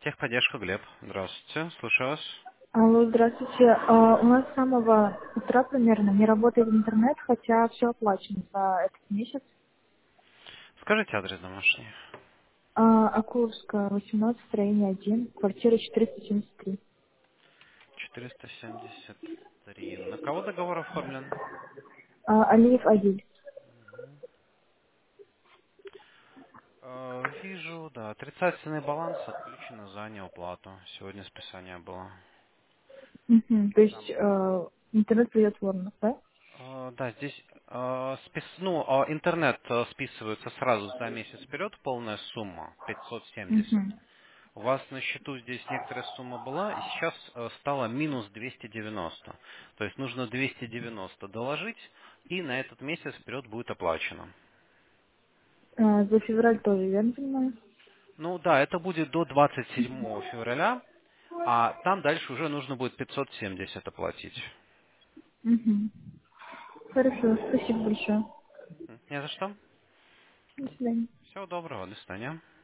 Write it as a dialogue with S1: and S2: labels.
S1: Техподдержка, Глеб. Здравствуйте, слушаю вас.
S2: Алло, здравствуйте. У нас с самого утра примерно не работает интернет, хотя все оплачено за этот месяц.
S1: Скажите адрес домашний.
S2: Акуловская, 18, строение 1, квартира 473.
S1: 473. На кого договор оформлен?
S2: Алиев Адиль.
S1: Вижу, да. Отрицательный баланс отключено за неуплату. Сегодня списание было.
S2: Мгм. То есть
S1: Там,
S2: интернет придет в Воронов, да?
S1: да, здесь интернет списывается сразу за месяц вперед, полная сумма 570.
S2: Мгм.
S1: У вас на счету здесь некоторая сумма была, и сейчас стало минус 290. То есть нужно 290 доложить, и на этот месяц вперед будет оплачено.
S2: За февраль тоже, верно понимаю?
S1: Ну да, это будет до 27 февраля, а там дальше уже нужно будет 570 оплатить.
S2: Мгм. Хорошо, спасибо большое.
S1: Не за что.
S2: До свидания.
S1: Всего доброго, до свидания.